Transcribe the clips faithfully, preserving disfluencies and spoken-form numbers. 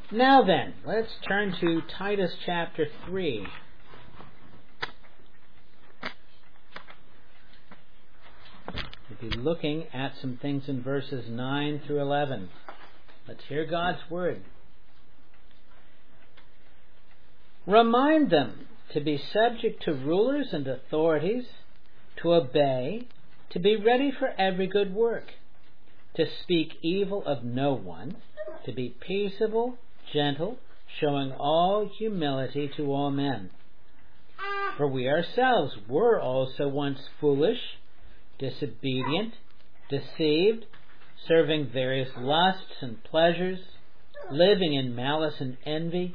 Now then, let's turn to Titus chapter three. We'll be looking at some things in verses nine through eleven. Let's hear God's word. Remind them to be subject to rulers and authorities, to obey, to be ready for every good work, to speak evil of no one, to be peaceable, gentle, showing all humility to all men. For we ourselves were also once foolish, disobedient, deceived, serving various lusts and pleasures, living in malice and envy,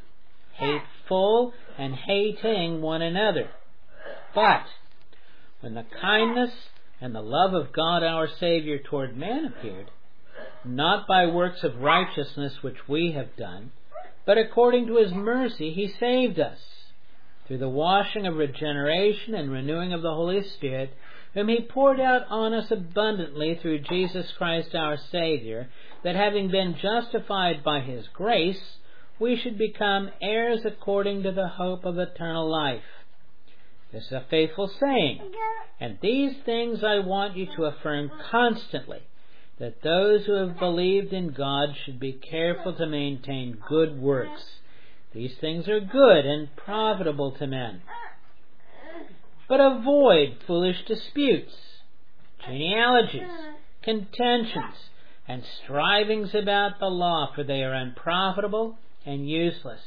hateful and hating one another. But when the kindness and the love of God our Savior toward man appeared, not by works of righteousness which we have done, but according to His mercy He saved us, through the washing of regeneration and renewing of the Holy Spirit, whom He poured out on us abundantly through Jesus Christ our Savior, that having been justified by His grace, we should become heirs according to the hope of eternal life. This is a faithful saying, and these things I want you to affirm constantly, that those who have believed in God should be careful to maintain good works. These things are good and profitable to men. But avoid foolish disputes, genealogies, contentions, and strivings about the law, for they are unprofitable and useless.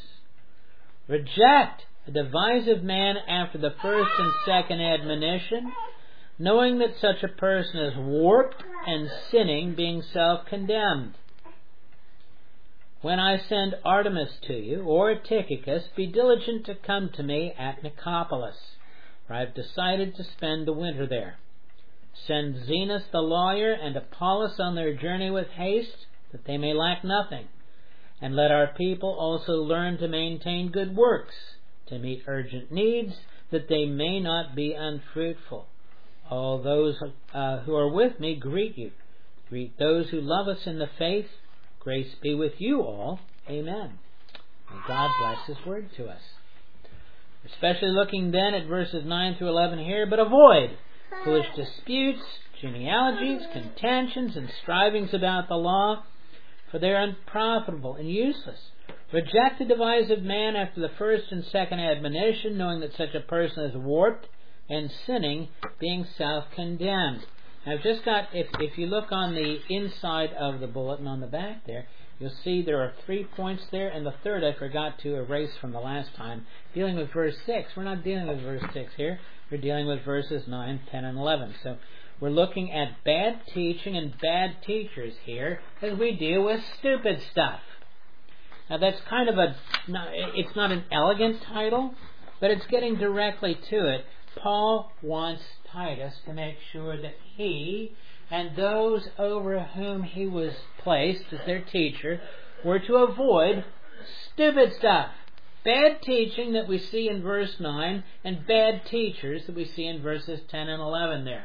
Reject a divisive man after the first and second admonition, knowing that such a person is warped and sinning, being self-condemned. When I send Artemas to you, or Tychicus, be diligent to come to me at Nicopolis, for I have decided to spend the winter there. Send Zenas the lawyer and Apollos on their journey with haste, that they may lack nothing. And let our people also learn to maintain good works, to meet urgent needs, that they may not be unfruitful. All those uh, who are with me greet you. Greet those who love us in the faith. Grace be with you all. Amen. May God bless His word to us. Especially looking then at verses nine through eleven here, but avoid foolish disputes, genealogies, contentions, and strivings about the law, for they are unprofitable and useless. Reject the divisive man after the first and second admonition, knowing that such a person is warped and sinning, being self-condemned. Now, I've just got, if, if you look on the inside of the bulletin on the back there, you'll see there are three points there, and the third I forgot to erase from the last time, dealing with verse six. We're not dealing with verse six here. We're dealing with verses nine, ten, and eleven. So we're looking at bad teaching and bad teachers here as we deal with stupid stuff. Now that's kind of a, it's not an elegant title, but it's getting directly to it. Paul wants Titus to make sure that he and those over whom he was placed as their teacher were to avoid stupid stuff. Bad teaching that we see in verse nine, and bad teachers that we see in verses ten and eleven there.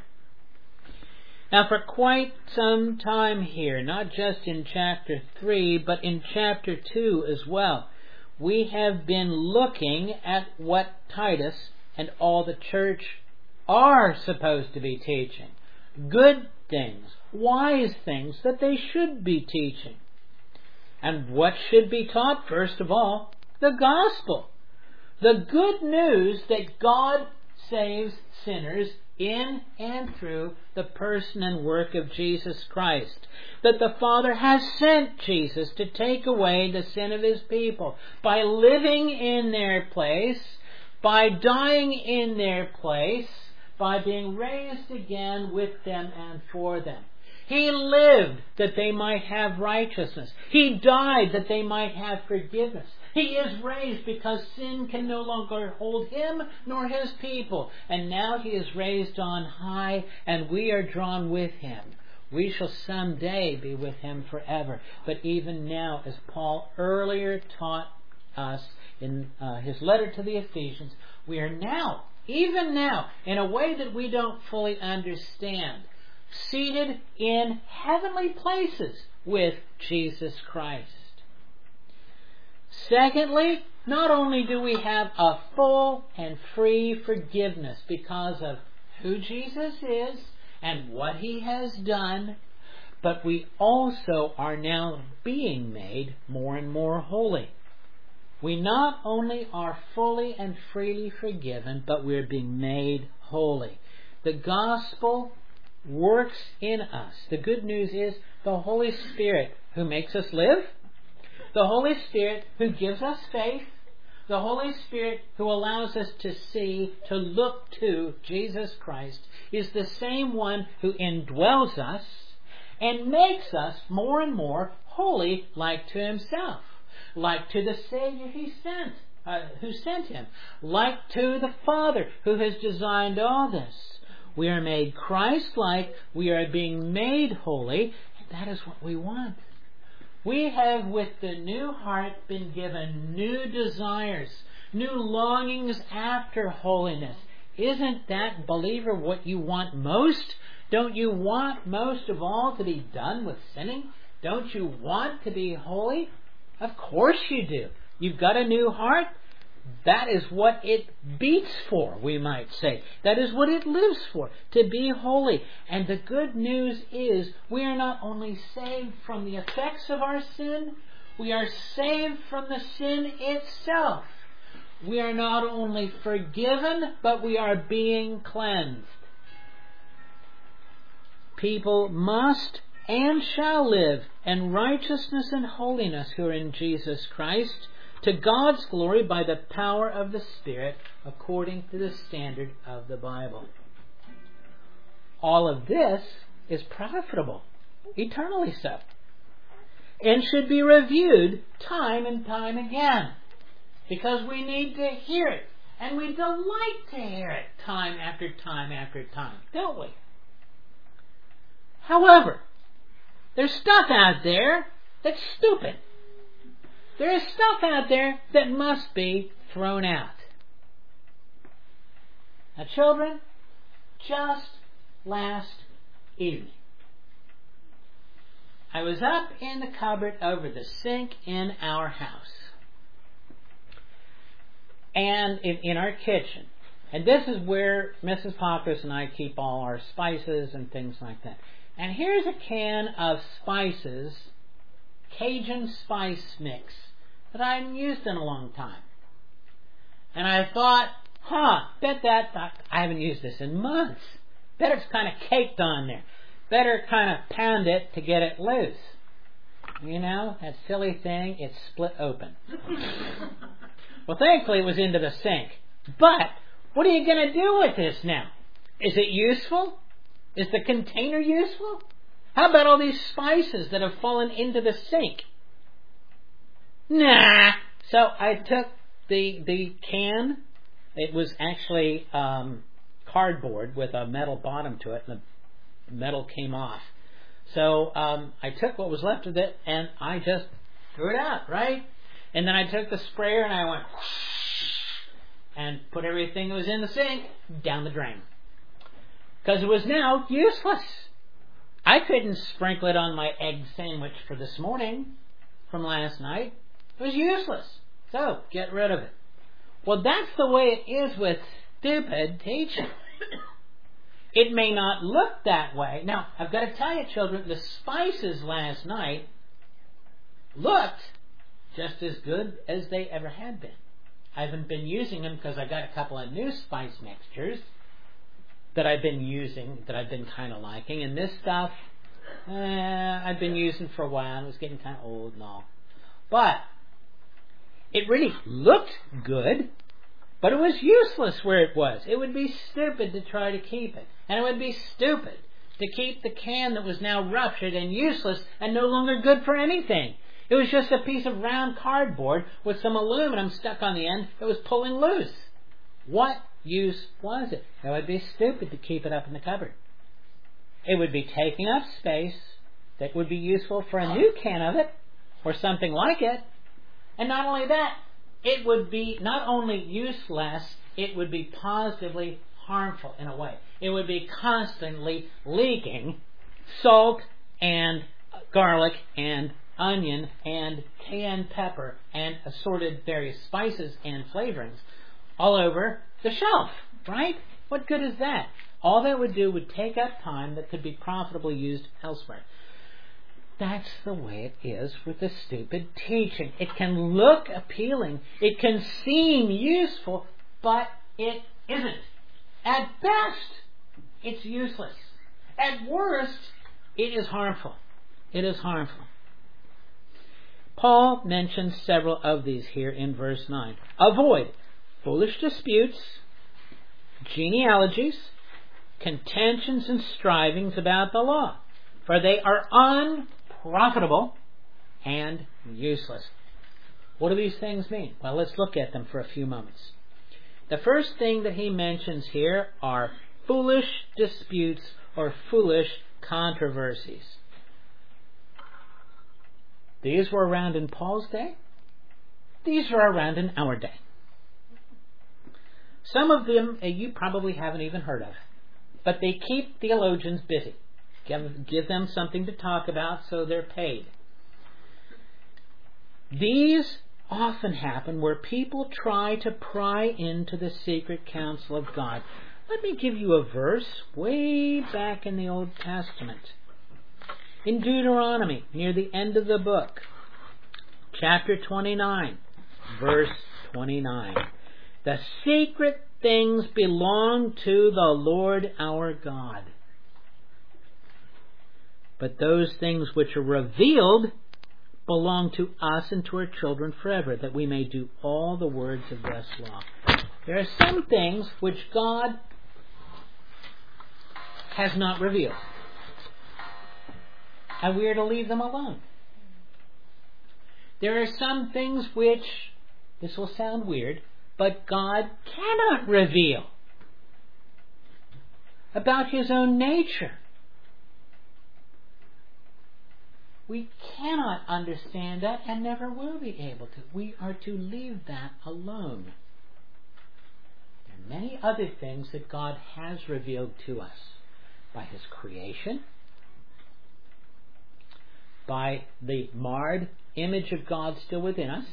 Now, for quite some time here, not just in chapter three, but in chapter two as well, we have been looking at what Titus and all the church are supposed to be teaching. Good things, wise things that they should be teaching. And what should be taught? First of all, the gospel. The good news that God saves sinners in and through the person and work of Jesus Christ. That the Father has sent Jesus to take away the sin of His people by living in their place, by dying in their place, by being raised again with them and for them. He lived that they might have righteousness. He died that they might have forgiveness. He is raised because sin can no longer hold Him nor His people. And now He is raised on high, and we are drawn with Him. We shall someday be with Him forever. But even now, as Paul earlier taught us in uh, his letter to the Ephesians, we are now, even now, in a way that we don't fully understand, seated in heavenly places with Jesus Christ. Secondly, not only do we have a full and free forgiveness because of who Jesus is and what He has done, but we also are now being made more and more holy. We not only are fully and freely forgiven, but we're being made holy. The gospel works in us. The good news is the Holy Spirit who makes us live, the Holy Spirit who gives us faith, the Holy Spirit who allows us to see, to look to Jesus Christ, is the same one who indwells us and makes us more and more holy, like to Himself, like to the Savior He sent, uh, who sent Him, like to the Father who has designed all this. We are made Christ-like, we are being made holy, and that is what we want. We have, with the new heart, been given new desires, new longings after holiness. Isn't that, believer, what you want most? Don't you want most of all to be done with sinning? Don't you want to be holy? Of course you do. You've got a new heart. That is what it beats for, we might say. That is what it lives for, to be holy. And the good news is we are not only saved from the effects of our sin, we are saved from the sin itself. We are not only forgiven, but we are being cleansed. People must and shall live in righteousness and holiness who are in Jesus Christ, to God's glory by the power of the Spirit, according to the standard of the Bible. All of this is profitable, eternally so, and should be reviewed time and time again, because we need to hear it, and we delight to hear it time after time after time, don't we? However, there's stuff out there that's stupid. There is stuff out there that must be thrown out. Now, children, just last evening, I was up in the cupboard over the sink in our house, and in, in our kitchen. And this is where Missus Pockers and I keep all our spices and things like that. And here's a can of spices, Cajun spice mix, that I hadn't used in a long time. And I thought, huh, bet that, I haven't used this in months. Bet it's kind of caked on there. Better kind of pound it to get it loose. You know, that silly thing, it's split open. Well, thankfully it was into the sink. But, what are you going to do with this now? Is it useful? Is the container useful? How about all these spices that have fallen into the sink? Nah. So I took the the can. It was actually um, cardboard with a metal bottom to it, and the metal came off. So um, I took what was left of it, and I just threw it out, right? And then I took the sprayer, and I went whoosh, and put everything that was in the sink down the drain. Because it was now useless. I couldn't sprinkle it on my egg sandwich for this morning from last night. It was useless. So, get rid of it. Well, that's the way it is with stupid teaching. It may not look that way. Now, I've got to tell you, children, the spices last night looked just as good as they ever had been. I haven't been using them because I got a couple of new spice mixtures that I've been using, that I've been kind of liking. And this stuff, eh, I've been using for a while. It was getting kind of old and all. But it really looked good, but it was useless where it was. It would be stupid to try to keep it. And it would be stupid to keep the can that was now ruptured and useless and no longer good for anything. It was just a piece of round cardboard with some aluminum stuck on the end that was pulling loose. What use was it? It would be stupid to keep it up in the cupboard. It would be taking up space that would be useful for a new can of it or something like it. And not only that, it would be not only useless, it would be positively harmful in a way. It would be constantly leaking salt and garlic and onion and cayenne pepper and assorted various spices and flavorings all over the shelf, right? What good is that? All that would do would take up time that could be profitably used elsewhere. That's the way it is with the stupid teaching. It can look appealing, it can seem useful, but it isn't. At best, it's useless. At worst, it is harmful. It is harmful. Paul mentions several of these here in verse nine. Avoid foolish disputes, genealogies, contentions and strivings about the law, for they are unprofitable and useless. What do these things mean? Well, let's look at them for a few moments. The first thing that he mentions here are foolish disputes or foolish controversies. These were around in Paul's day. These are around in our day. Some of them uh, you probably haven't even heard of, but they keep theologians busy. Give, give them something to talk about so they're paid. These often happen where people try to pry into the secret counsel of God. Let me give you a verse way back in the Old Testament. In Deuteronomy, near the end of the book, chapter twenty-nine, verse twenty-nine. The secret things belong to the Lord our God, but those things which are revealed belong to us and to our children forever, that we may do all the words of this law. There are some things which God has not revealed, and we are to leave them alone. There are some things which, this will sound weird, but God cannot reveal about His own nature. We cannot understand that and never will be able to. We are to leave that alone. There are many other things that God has revealed to us by His creation, by the marred image of God still within us,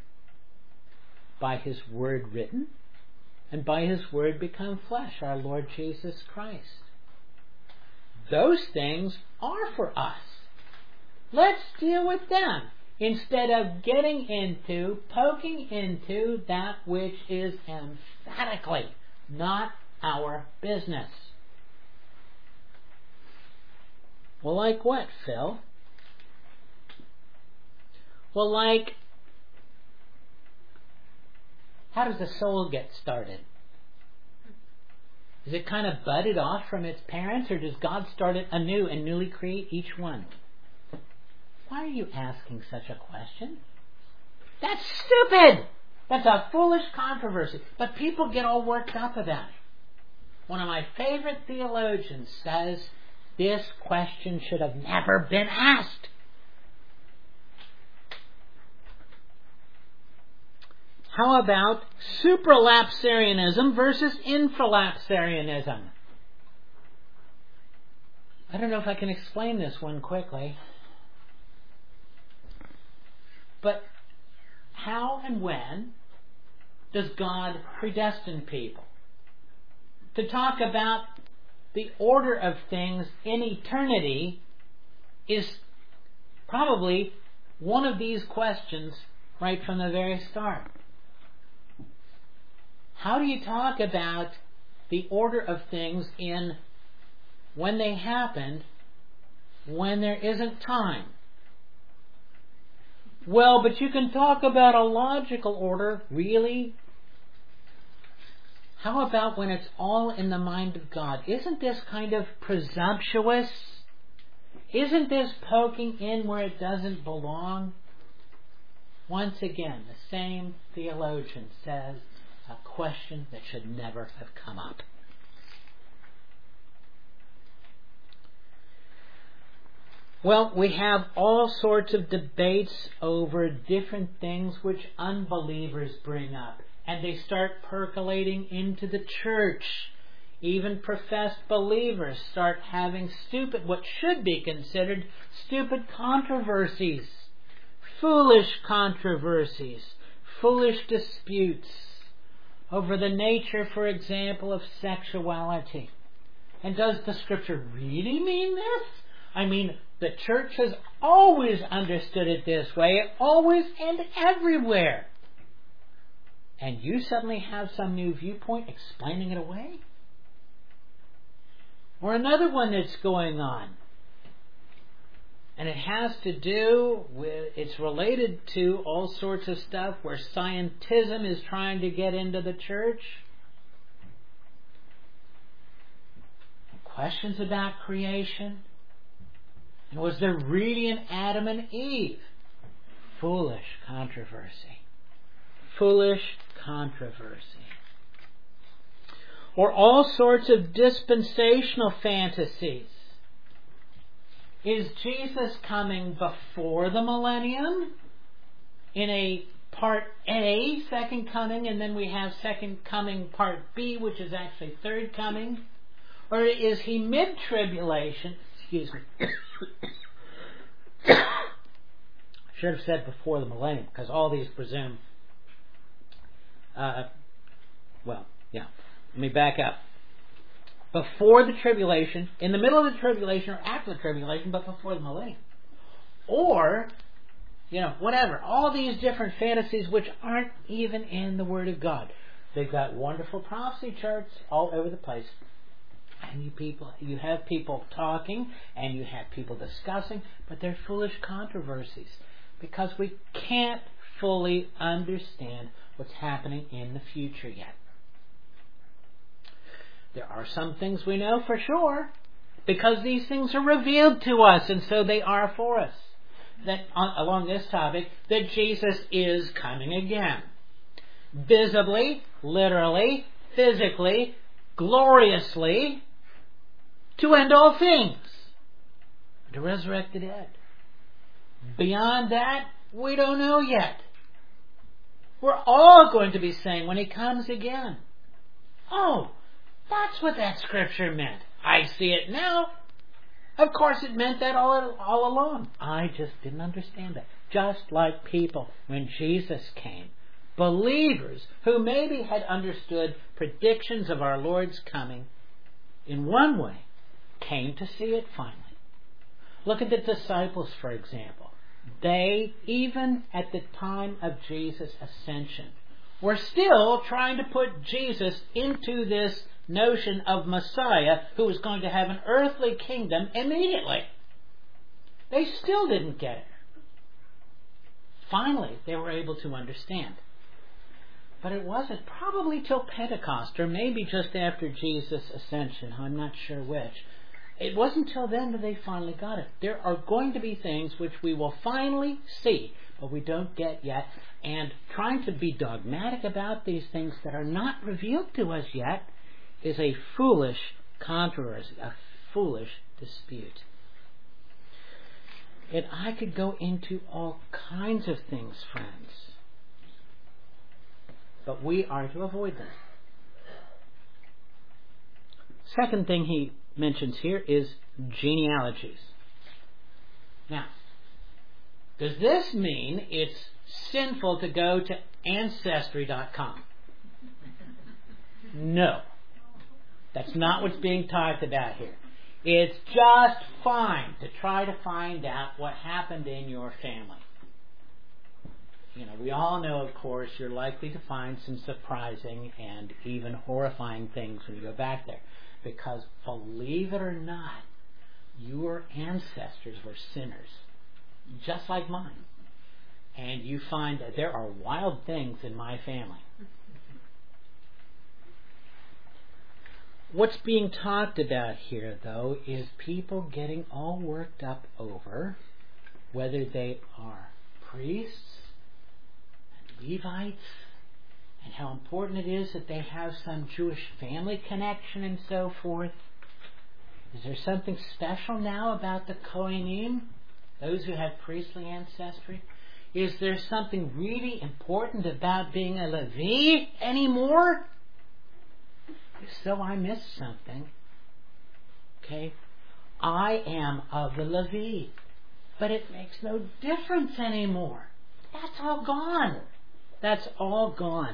by His Word written, and by His Word become flesh, our Lord Jesus Christ. Those things are for us. Let's deal with them instead of getting into, poking into that which is emphatically not our business. Well, like what, Phil? Well, like, how does a soul get started? Is it kind of budded off from its parents, or does God start it anew and newly create each one? Why are you asking such a question? That's stupid! That's a foolish controversy. But people get all worked up about it. One of my favorite theologians says this question should have never been asked. How about supralapsarianism versus infralapsarianism? I don't know if I can explain this one quickly. But how and when does God predestine people? To talk about the order of things in eternity is probably one of these questions right from the very start. How do you talk about the order of things in when they happened, when there isn't time? Well, but you can talk about a logical order, really? How about when it's all in the mind of God? Isn't this kind of presumptuous? Isn't this poking in where it doesn't belong? Once again, the same theologian says a question that should never have come up. Well, we have all sorts of debates over different things which unbelievers bring up, and they start percolating into the church. Even professed believers start having stupid, what should be considered stupid controversies foolish controversies, foolish disputes over the nature, for example, of sexuality. And does the Scripture really mean this? I mean, the church has always understood it this way, always and everywhere. And you suddenly have some new viewpoint explaining it away? Or another one that's going on. And it has to do with, it's related to all sorts of stuff where scientism is trying to get into the church. Questions about creation. And was there really an Adam and Eve? Foolish controversy. Foolish controversy. Or all sorts of dispensational fantasies. Is Jesus coming before the millennium in a part A, second coming, and then we have second coming part B, which is actually third coming? Or is he mid-tribulation? Excuse me. I should have said before the millennium, because all these presume... Uh, well, yeah. Let me back up. Before the tribulation, in the middle of the tribulation, or after the tribulation, but before the millennium. Or, you know, whatever. All these different fantasies which aren't even in the Word of God. They've got wonderful prophecy charts all over the place. And you people, you have people talking, and you have people discussing, but they're foolish controversies. Because we can't fully understand what's happening in the future yet. There are some things we know for sure, because these things are revealed to us, and so they are for us. That on, along this topic, that Jesus is coming again. Visibly, literally, physically, gloriously, to end all things, to resurrect the dead. Beyond that, we don't know yet. We're all going to be saying when He comes again, oh, that's what that Scripture meant. I see it now. Of course it meant that all, all along. I just didn't understand that. Just like people, when Jesus came, believers who maybe had understood predictions of our Lord's coming in one way, came to see it finally. Look at the disciples, for example. They, even at the time of Jesus' ascension, were still trying to put Jesus into this notion of Messiah who was going to have an earthly kingdom immediately. They still didn't get it. Finally, they were able to understand. But it wasn't probably till Pentecost, or maybe just after Jesus' ascension. I'm not sure which. It wasn't till then that they finally got it. There are going to be things which we will finally see, but we don't get yet. And trying to be dogmatic about these things that are not revealed to us yet is a foolish controversy, a foolish dispute. And I could go into all kinds of things, friends. But we are to avoid them. Second thing he mentions here is genealogies. Now, does this mean it's sinful to go to Ancestry dot com? No. That's not what's being talked about here. It's just fine to try to find out what happened in your family. You know, we all know, of course, you're likely to find some surprising and even horrifying things when you go back there. Because, believe it or not, your ancestors were sinners, just like mine. And you find that there are wild things in my family. What's being talked about here, though, is people getting all worked up over whether they are priests and Levites, and how important it is that they have some Jewish family connection and so forth. Is there something special now about the Kohanim, those who have priestly ancestry? Is there something really important about being a Levi anymore? If so, I missed something. Okay? I am of the Levi, but it makes no difference anymore. That's all gone. That's all gone.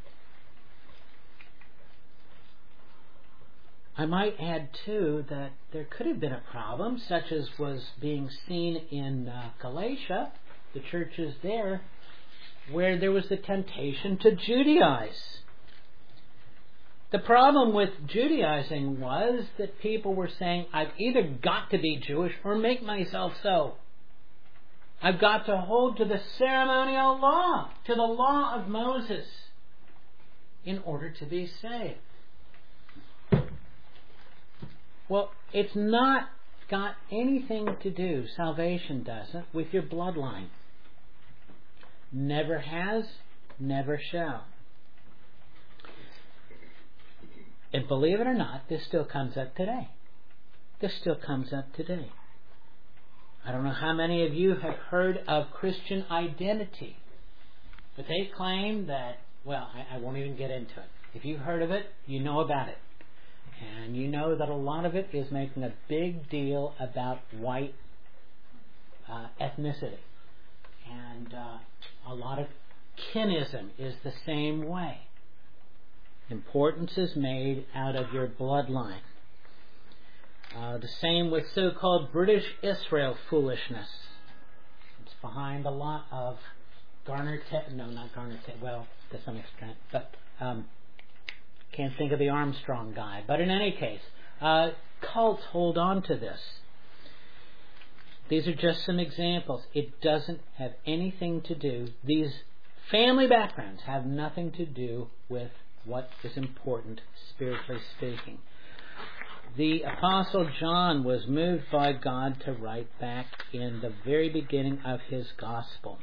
I might add, too, that there could have been a problem, such as was being seen in uh, Galatia, the churches there, where there was the temptation to Judaize. The problem with Judaizing was that people were saying, I've either got to be Jewish or make myself so. I've got to hold to the ceremonial law, to the law of Moses, in order to be saved. Well, it's not got anything to do, salvation doesn't, with your bloodline. Never has, never shall. And believe it or not, this still comes up today. This still comes up today. I don't know how many of you have heard of Christian identity, but they claim that, well, I, I won't even get into it. If you've heard of it, you know about it. And you know that a lot of it is making a big deal about white uh, ethnicity. And uh, a lot of kinism is the same way. Importance is made out of your bloodline. Uh, the same with so-called British Israel foolishness. It's behind a lot of Garner, Te- no, not Garner, Te- well, to some extent, but um, can't think of the Armstrong guy. But in any case, uh, cults hold on to this. These are just some examples. It doesn't have anything to do, these family backgrounds have nothing to do with what is important, spiritually speaking. The Apostle John was moved by God to write back in the very beginning of his gospel.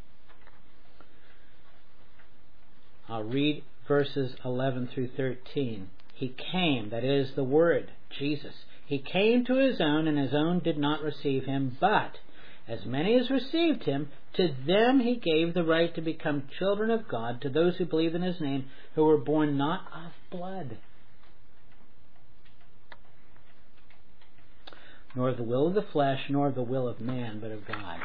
I'll read verses eleven through thirteen. He came, that is the Word, Jesus. He came to his own, and his own did not receive him, but as many as received him, to them he gave the right to become children of God, to those who believe in his name, who were born not of blood, nor of the will of the flesh, nor of the will of man, but of God.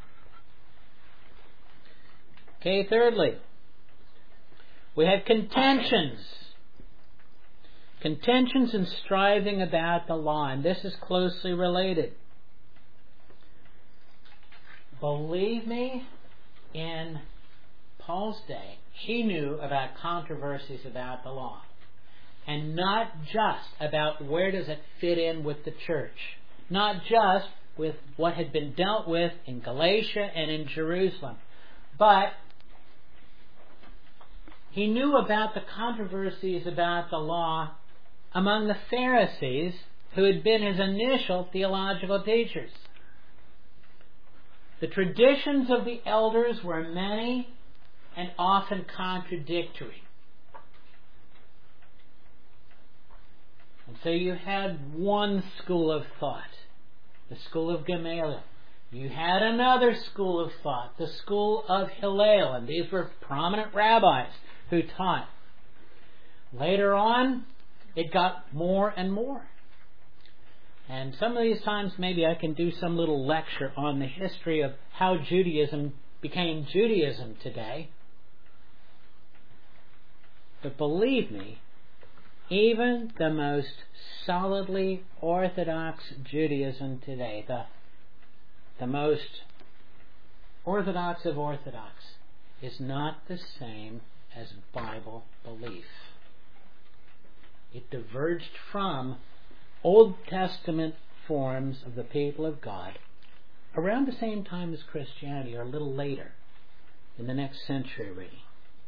Okay, thirdly, we have contentions. Contentions and striving about the law, and this is closely related. Believe me, in Paul's day, he knew about controversies about the law. And not just about where does it fit in with the church. Not just with what had been dealt with in Galatia and in Jerusalem. But he knew about the controversies about the law among the Pharisees, who had been his initial theological teachers. The traditions of the elders were many and often contradictory. And so you had one school of thought, the school of Gamaliel. You had another school of thought, the school of Hillel, and these were prominent rabbis who taught. Later on, it got more and more. And some of these times maybe I can do some little lecture on the history of how Judaism became Judaism today. But believe me, even the most solidly orthodox Judaism today, the, the most orthodox of orthodox, is not the same as Bible belief. It diverged from Old Testament forms of the people of God around the same time as Christianity, or a little later, in the next century really.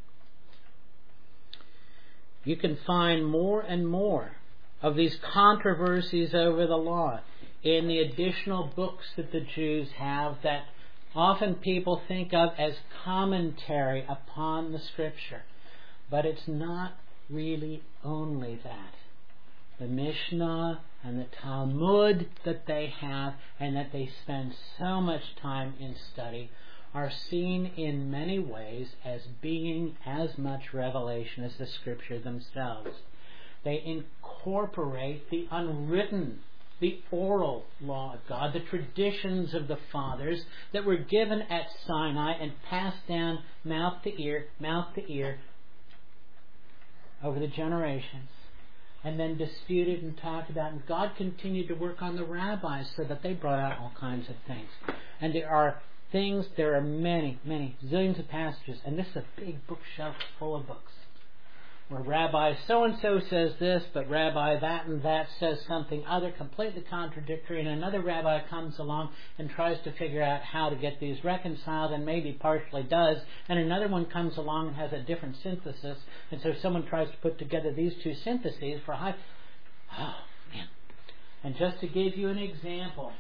You can find more and more of these controversies over the law in the additional books that the Jews have that often people think of as commentary upon the Scripture. But it's not really only that. The Mishnah and the Talmud that they have and that they spend so much time in study are seen in many ways as being as much revelation as the Scripture themselves. They incorporate the unwritten the oral law of God, the traditions of the fathers that were given at Sinai and passed down mouth to ear, mouth to ear over the generations, and then disputed and talked about. And God continued to work on the rabbis so that they brought out all kinds of things. And there are things, there are many, many, zillions of passages, and this is a big bookshelf full of books, where Rabbi so-and-so says this, but Rabbi that and that says something other, completely contradictory, and another rabbi comes along and tries to figure out how to get these reconciled, and maybe partially does, and another one comes along and has a different synthesis, and so someone tries to put together these two syntheses for high... Oh, man. And just to give you an example,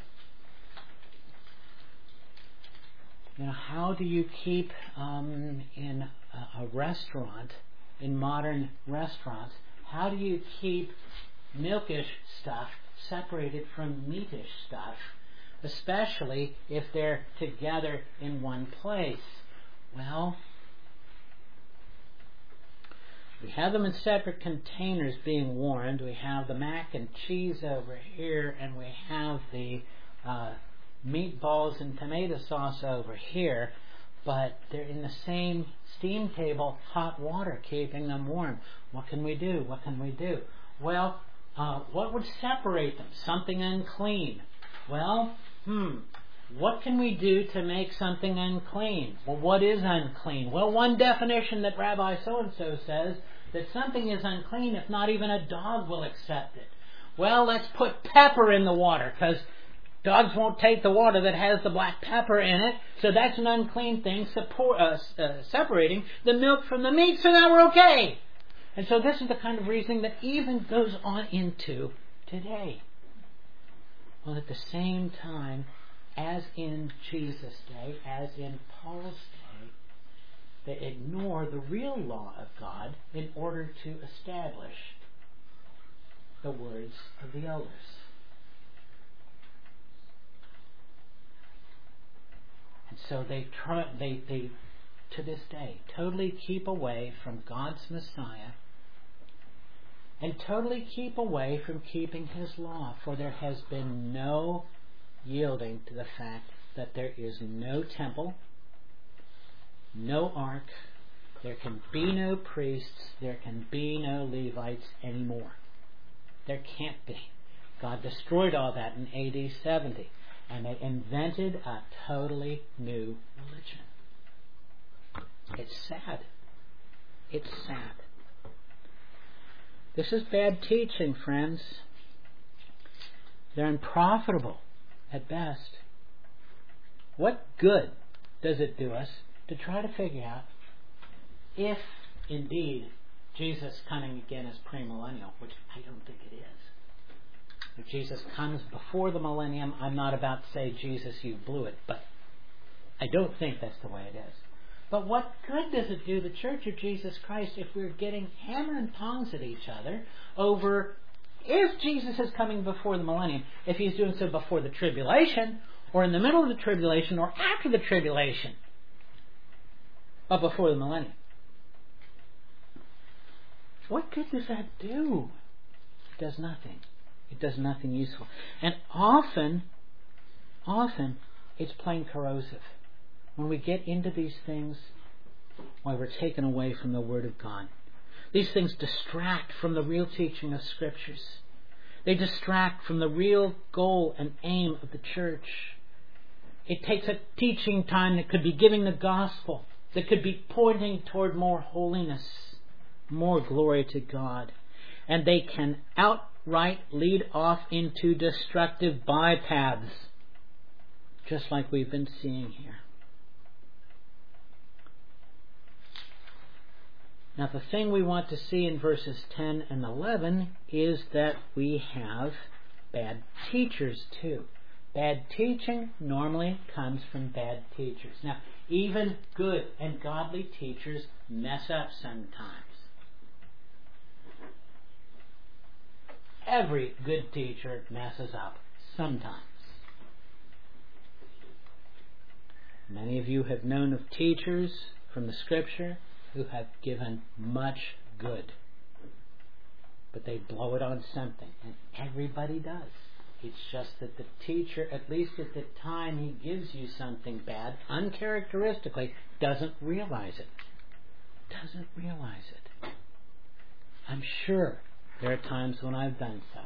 you know, how do you keep um, in a, a restaurant... in modern restaurants, how do you keep milkish stuff separated from meatish stuff, especially if they're together in one place? Well, we have them in separate containers being warmed. We have the mac and cheese over here, and we have the uh, meatballs and tomato sauce over here. But they're in the same steam table, hot water, keeping them warm. What can we do? What can we do? Well, uh, what would separate them? Something unclean. Well, hmm, what can we do to make something unclean? Well, what is unclean? Well, one definition that Rabbi so-and-so says, that something is unclean if not even a dog will accept it. Well, let's put pepper in the water, because dogs won't take the water that has the black pepper in it, so that's an unclean thing, support, uh, uh, separating the milk from the meat, so now we're okay. And so this is the kind of reasoning that even goes on into today. Well, at the same time, as in Jesus' day, as in Paul's day, they ignore the real law of God in order to establish the words of the elders. And so they try, they, they, to this day, totally keep away from God's Messiah and totally keep away from keeping His law, for there has been no yielding to the fact that there is no temple, no ark, there can be no priests, there can be no Levites anymore. There can't be. God destroyed all that in A D seventy. And they invented a totally new religion. It's sad. It's sad. This is bad teaching, friends. They're unprofitable at best. What good does it do us to try to figure out if indeed Jesus coming again is premillennial, which I don't think it is. If Jesus comes before the millennium, I'm not about to say, Jesus, you blew it, but I don't think that's the way it is. But what good does it do the Church of Jesus Christ if we're getting hammer and tongs at each other over if Jesus is coming before the millennium, if He's doing so before the tribulation, or in the middle of the tribulation, or after the tribulation, but before the millennium? What good does that do? It does nothing. It does nothing useful. And often, often, it's plain corrosive. When we get into these things, why, we're taken away from the Word of God. These things distract from the real teaching of Scriptures. They distract from the real goal and aim of the church. It takes a teaching time that could be giving the gospel, that could be pointing toward more holiness, more glory to God. And they can outright lead off into destructive bypaths, just like we've been seeing here. Now, the thing we want to see in verses ten and eleven is that we have bad teachers too. Bad teaching normally comes from bad teachers. Now, even good and godly teachers mess up sometimes. Every good teacher messes up sometimes. Many of you have known of teachers from the Scripture who have given much good, but they blow it on something, and everybody does. It's just that the teacher, at least at the time he gives you something bad, uncharacteristically, doesn't realize it. Doesn't realize it. I'm sure there are times when I've done so.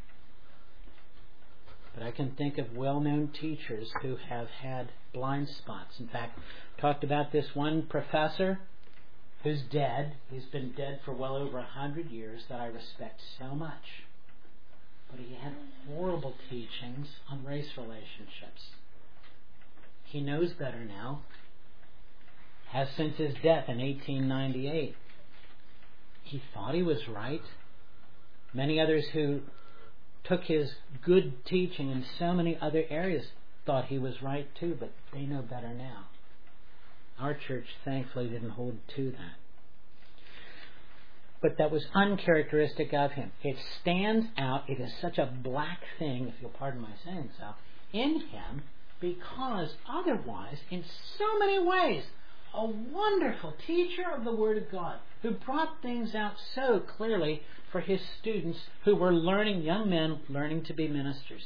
But I can think of well-known teachers who have had blind spots. In fact, talked about this one professor who's dead. He's been dead for well over a hundred years that I respect so much. But he had horrible teachings on race relationships. He knows better now. Has since his death in eighteen ninety-eight. He thought he was right. Many others who took his good teaching in so many other areas thought he was right too, but they know better now. Our church thankfully didn't hold to that. But that was uncharacteristic of him. It stands out. It is such a black thing, if you'll pardon my saying so, in him, because otherwise, in so many ways, a wonderful teacher of the Word of God who brought things out so clearly for his students who were learning, young men learning to be ministers.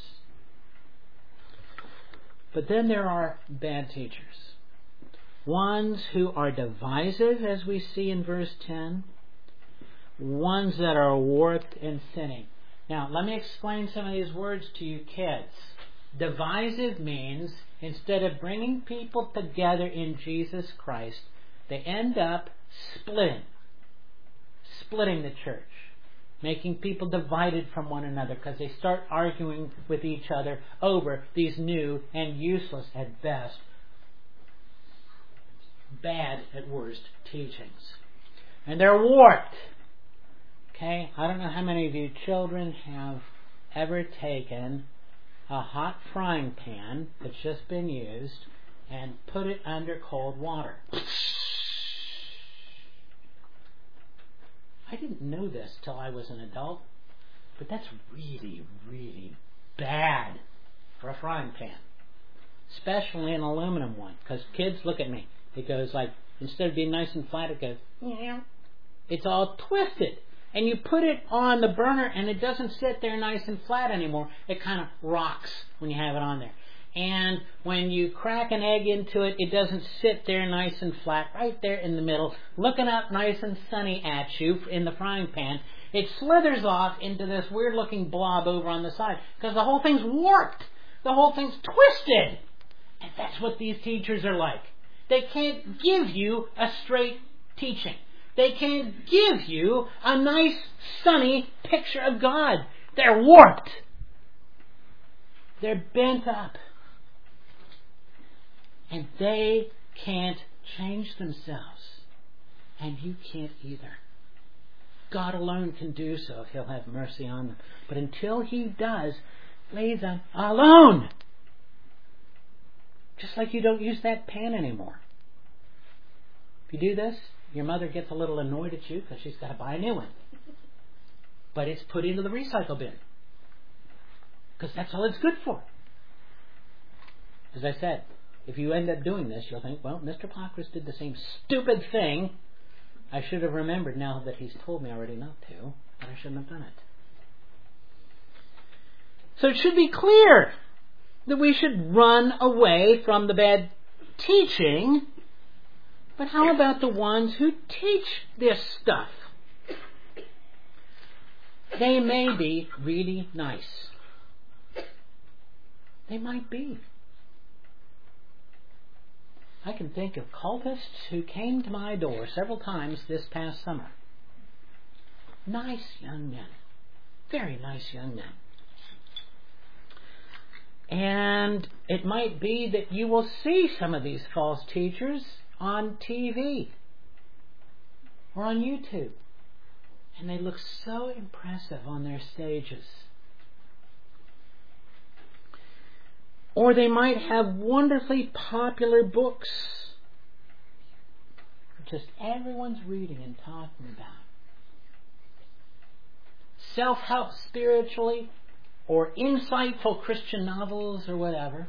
But then there are bad teachers. Ones who are divisive, as we see in verse ten. Ones that are warped and sinning. Now, let me explain some of these words to you kids. Divisive means instead of bringing people together in Jesus Christ, they end up splitting. Splitting the church. Making people divided from one another because they start arguing with each other over these new and useless at best, bad at worst teachings. And they're warped. Okay, I don't know how many of you children have ever taken a hot frying pan that's just been used and put it under cold water. I didn't know this till I was an adult, but that's really, really bad for a frying pan, especially an aluminum one, because kids, look at me. It goes like, instead of being nice and flat, it goes, yeah. It's all twisted. And you put it on the burner and it doesn't sit there nice and flat anymore. It kind of rocks when you have it on there. And when you crack an egg into it, it doesn't sit there nice and flat right there in the middle, looking up nice and sunny at you in the frying pan. It slithers off into this weird looking blob over on the side because the whole thing's warped. The whole thing's twisted. And that's what these teachers are like. They can't give you a straight teaching. They can't give you a nice, sunny picture of God. They're warped. They're bent up. And they can't change themselves. And you can't either. God alone can do so if He'll have mercy on them. But until He does, leave them alone. Just like you don't use that pan anymore. If you do this, your mother gets a little annoyed at you because she's got to buy a new one. But it's put into the recycle bin. Because that's all it's good for. As I said, if you end up doing this, you'll think, well, Mister Pockris did the same stupid thing. I should have remembered now that he's told me already not to, but I shouldn't have done it. So it should be clear that we should run away from the bad teaching. But how about the ones who teach this stuff? They may be really nice. They might be. I can think of cultists who came to my door several times this past summer. Nice young men. Very nice young men. And it might be that you will see some of these false teachers on T V or on YouTube. And they look so impressive on their stages. Or they might have wonderfully popular books just everyone's reading and talking about. Self-help spiritually, or insightful Christian novels or whatever.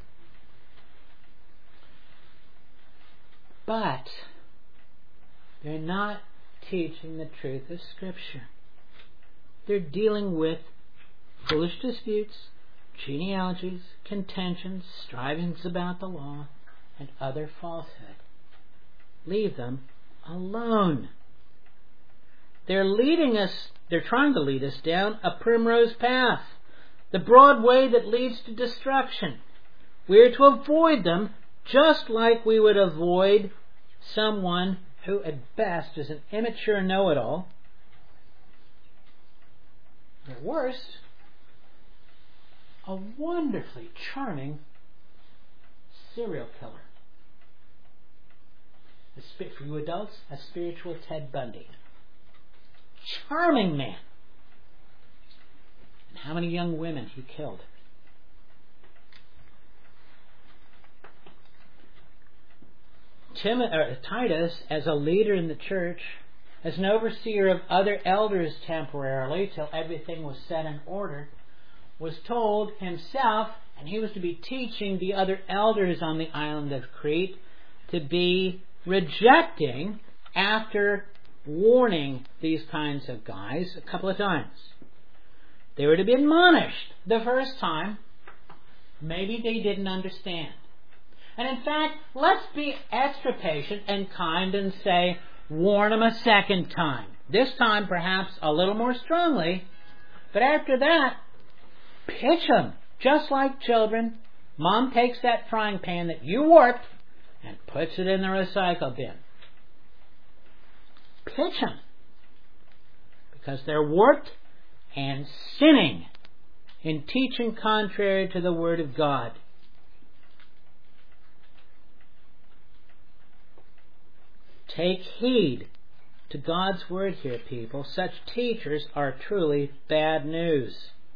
But they're not teaching the truth of Scripture. They're dealing with foolish disputes, genealogies, contentions, strivings about the law, and other falsehood. Leave them alone. They're leading us, they're trying to lead us down a primrose path, the broad way that leads to destruction. We are to avoid them just like we would avoid someone who at best is an immature know-it-all, at worst, a wonderfully charming serial killer. For you adults, a spiritual Ted Bundy. Charming man. And how many young women he killed. Tim, or Titus, as a leader in the church, as an overseer of other elders temporarily till everything was set in order, was told himself, and he was to be teaching the other elders on the island of Crete, to be rejecting after warning these kinds of guys a couple of times. They were to be admonished the first time. Maybe they didn't understand. And in fact, let's be extra patient and kind and say, warn them a second time. This time perhaps a little more strongly, but after that, pitch them. Just like children, Mom takes that frying pan that you warped and puts it in the recycle bin. Pitch them. Because they're warped and sinning in teaching contrary to the Word of God. Take heed to God's Word here, people. Such teachers are truly bad news.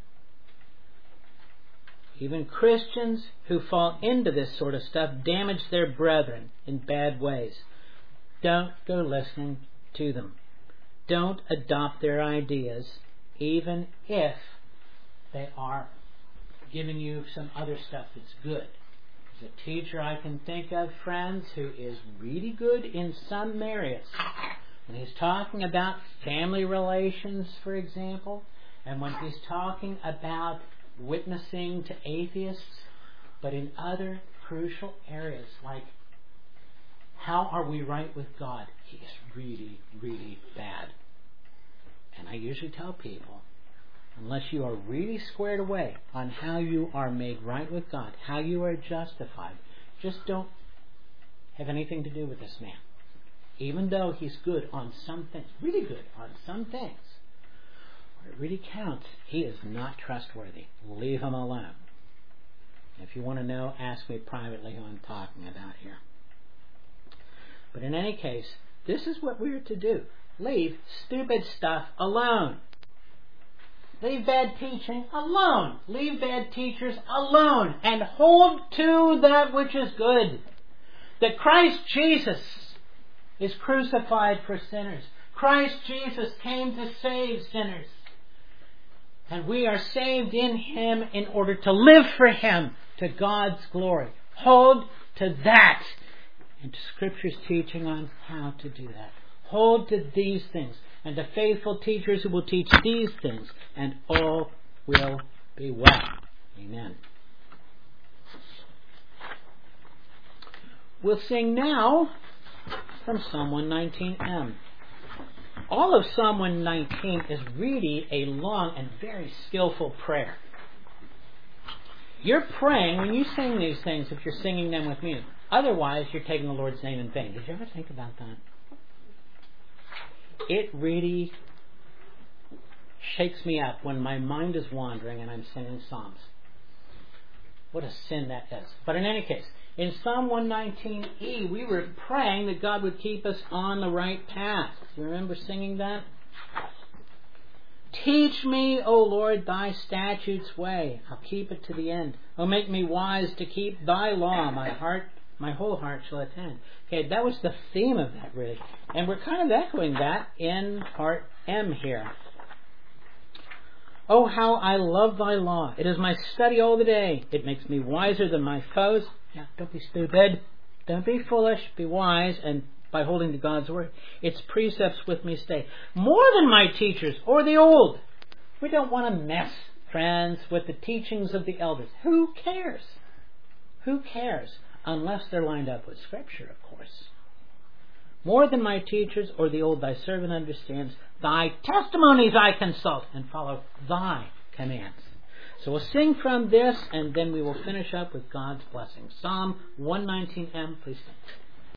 Even Christians who fall into this sort of stuff damage their brethren in bad ways. Don't go listening to them. Don't adopt their ideas, even if they are giving you some other stuff that's good. There's a teacher I can think of, friends, who is really good in some areas. When he's talking about family relations, for example, and when he's talking about witnessing to atheists, but in other crucial areas like how are we right with God, he is really, really bad. And I usually tell people, unless you are really squared away on how you are made right with God, how you are justified, just don't have anything to do with this man. Even though he's good on some things, really good on some things, where it really counts, he is not trustworthy. Leave him alone. If you want to know, ask me privately who I'm talking about here. But in any case, this is what we're to do. Leave stupid stuff alone. Leave bad teaching alone. Leave bad teachers alone. And hold to that which is good. That Christ Jesus is crucified for sinners. Christ Jesus came to save sinners. And we are saved in Him in order to live for Him to God's glory. Hold to that. And to Scripture's teaching on how to do that. Hold to these things. And to faithful teachers who will teach these things. And all will be well. Amen. We'll sing now from Psalm one nineteen M. All of Psalm one nineteen is really a long and very skillful prayer. You're praying when you sing these things if you're singing them with music. Otherwise, you're taking the Lord's name in vain. Did you ever think about that? It really shakes me up when my mind is wandering and I'm singing psalms. What a sin that is. But in any case, in Psalm one nineteen E, we were praying that God would keep us on the right path. You remember singing that? Teach me, O Lord, thy statutes' way. I'll keep it to the end. O make me wise to keep thy law. My heart, my whole heart shall attend. Okay, that was the theme of that, really. And we're kind of echoing that in part M here. Oh, how I love thy law. It is my study all the day. It makes me wiser than my foes. Yeah, don't be stupid. Don't be foolish. Be wise. And by holding to God's word, its precepts with me stay. More than my teachers or the old. We don't want to mess friends, with the teachings of the elders. Who cares? Who cares? Unless they're lined up with Scripture, of course. More than my teachers or the old thy servant understands, thy testimonies I consult and follow thy commands. So we'll sing from this, and then we will finish up with God's blessing. Psalm one nineteen M, please stand.